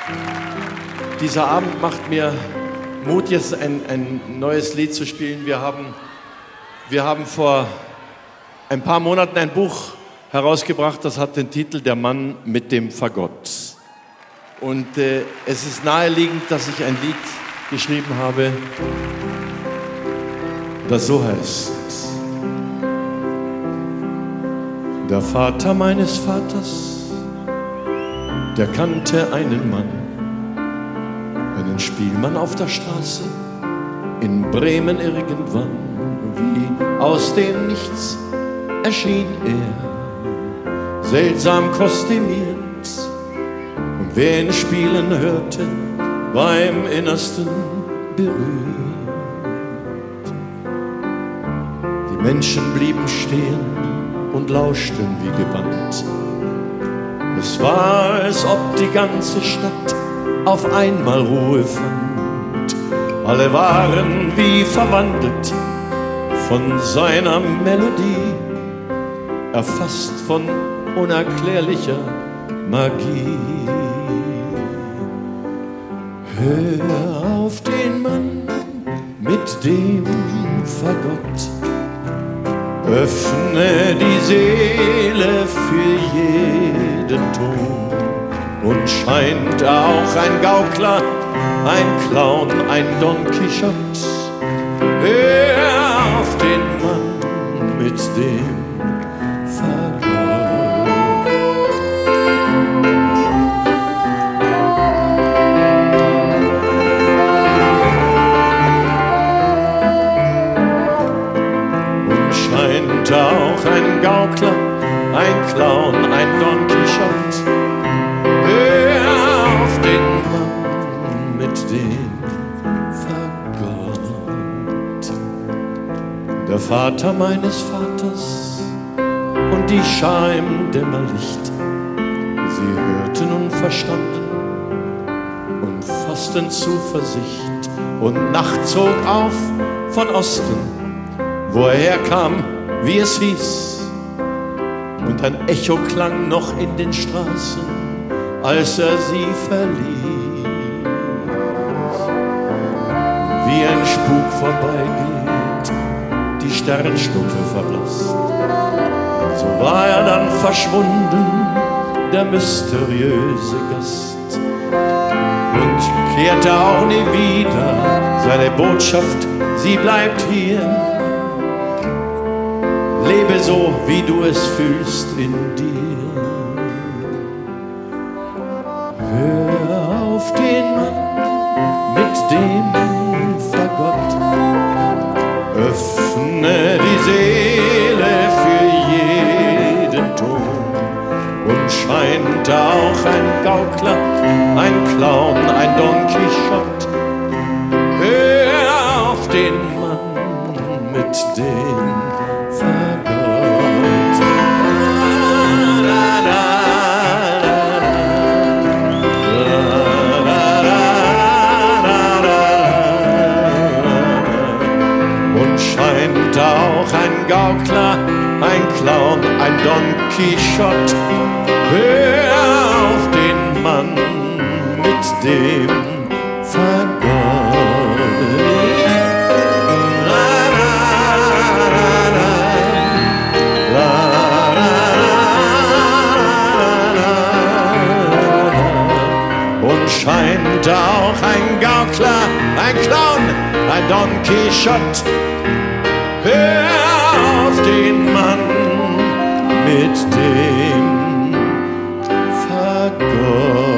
Dieser Abend macht mir Mut, jetzt ein neues Lied zu spielen. Wir haben vor ein paar Monaten ein Buch herausgebracht, das hat den Titel Der Mann mit dem Fagott. Und es ist naheliegend, dass ich ein Lied geschrieben habe, das so heißt. Der Vater meines Vaters, der kannte einen Mann, einen Spielmann auf der Straße, in Bremen irgendwann. Wie aus dem Nichts erschien er, seltsam kostümiert, und wer ihn spielen hörte, war im Innersten berührt. Die Menschen blieben stehen und lauschten wie gebannt. Es war, als ob die ganze Stadt auf einmal Ruhe fand. Alle waren wie verwandelt von seiner Melodie, erfasst von unerklärlicher Magie. Hör auf den Mann mit dem Fagott, öffne die Seele für jeden Ton, und scheint auch ein Gaukler, ein Clown, ein Don Quixote. Hör auf den Mann mit dem auch ein Gaukler, ein Clown, ein Don Quixote. Hör auf den Mann mit dem Fagott. Der Vater meines Vaters und die Schar im Dämmerlicht, sie hörten und verstanden und fassten Zuversicht. Und Nacht zog auf von Osten, wo er herkam, wie es hieß, und ein Echo klang noch in den Straßen, als er sie verließ. Wie ein Spuk vorbeigeht, die Sternschnuppe verblasst, so war er dann verschwunden, der mysteriöse Gast, und kehrte auch nie wieder. Seine Botschaft, sie bleibt hier. Lebe so, wie du es fühlst in dir. Hör auf den Mann mit dem Fagott, öffne die Seele für jeden Ton, und scheint auch ein Gaukler, ein Clown, ein Don Quixote. Hör auf den Mann mit dem auch ein Gaukler, ein Clown, ein Don Quixote. Hör auf den Mann mit dem Fagott. Und scheint auch ein Gaukler, ein Clown, ein Don Quixote. Hör auf den Mann mit dem Fagott.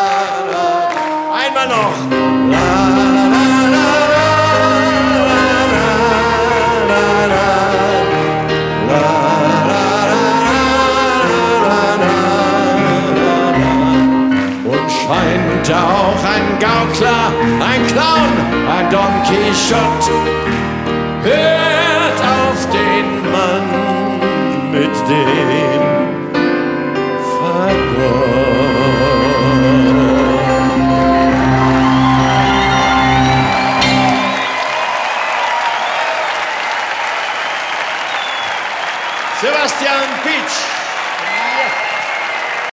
Einmal noch. scheint er auch ein Gaukler, ein Clown, ein Don Quixote. Hört auf den Mann mit dem Fagott. Sebastian Pietsch.